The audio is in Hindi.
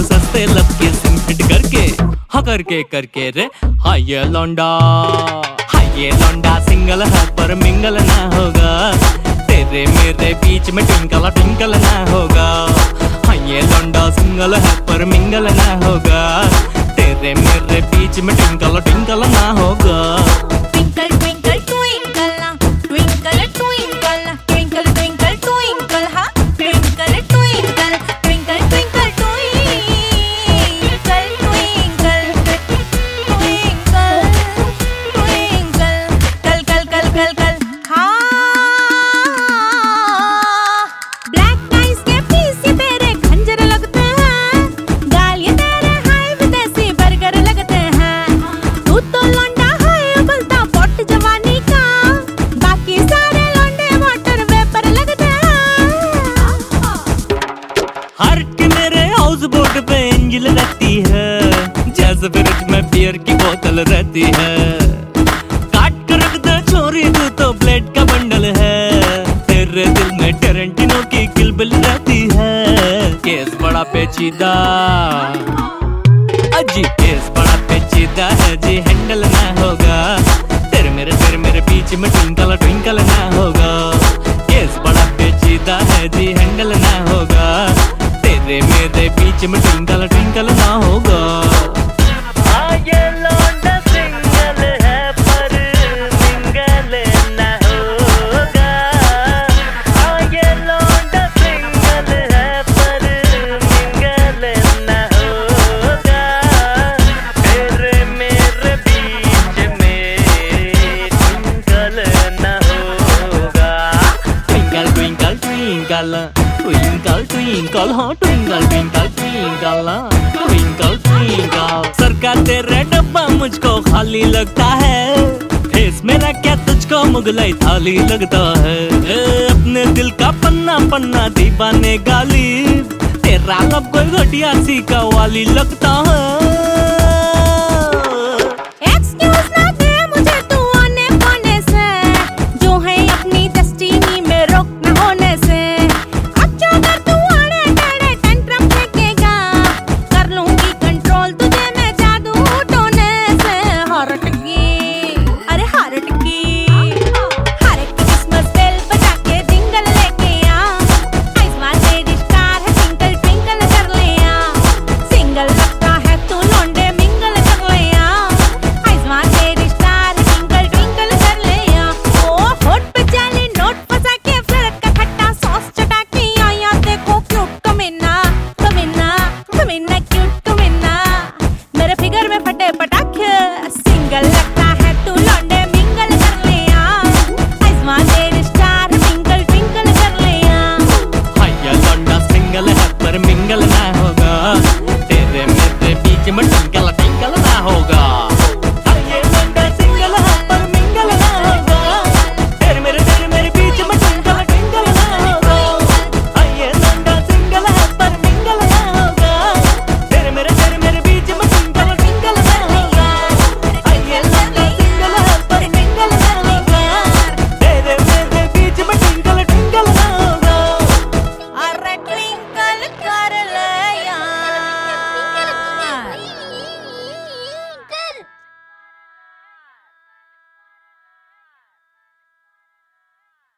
सस्ते लब के सिम फिट करके, हाँ करके रे। हाँ ये लौंडा सिंगल है पर मिंगल ना होगा, तेरे मेरे बीच में ट्विंकल ना होगा। हाँ ये लौंडा सिंगल है पर मिंगल ना होगा, तेरे मेरे बीच में ट्विंकल ना होगा। Twinkle twinkle twinkle na, twinkle twinkle na, twinkle twinkle twinkle ha, twinkle twinkle, twinkle twinkle twinkle, twinkle twinkle kal ha। Black eyes के पीस ये तेरे खंजर लगते हैं, गाल ये तेरे हाय विदेशी बर्गर लगते हैं। तू तो लौंडा है बोलता पॉट जवानी का, बाकी सारे लौंडे वाटर वेपर लगते हैं। हार्ट के मेरे हाउस बोट पे एंजल रहती है, जैसे फ्रिज में बियर की बोतल रहती है। काट कर रख दे छोरी तू तो ब्लेड का बंडल है, तेरे दिल में टेरेंटिनो की किलबिल रहती है। केस बड़ा पेचीदा अजी, केस बड़ा पेचीदा है जी, हैंडल ना होगा, तेरे मेरे बीच में ट्विंकल ना होगा। केस बड़ा पेचीदा है जी, हैंडल ना होगा, तेरे मेरे बीच में ट्विंकल ना होगा। हाँ ये लौंडा सिंगल है पर मिंगल ना होगा, हाँ ये लौंडा सिंगल है पर मिंगल ना होगा, तेरे मेरे बीच में ट्विंकल ना होगा। Twinkle twinkle twinkle twinkle twinkle, हाँ twinkle twinkle twinkle twinkle twinkle. सर का तेरा डब्बा मुझको खाली लगता है, फेस मेरा क्या तुझको मुगलाई थाली लगता है। अपने दिल का पन्ना दीवाने गाली, तेरा लब कोई घटिया सी कव्वाली लगता है।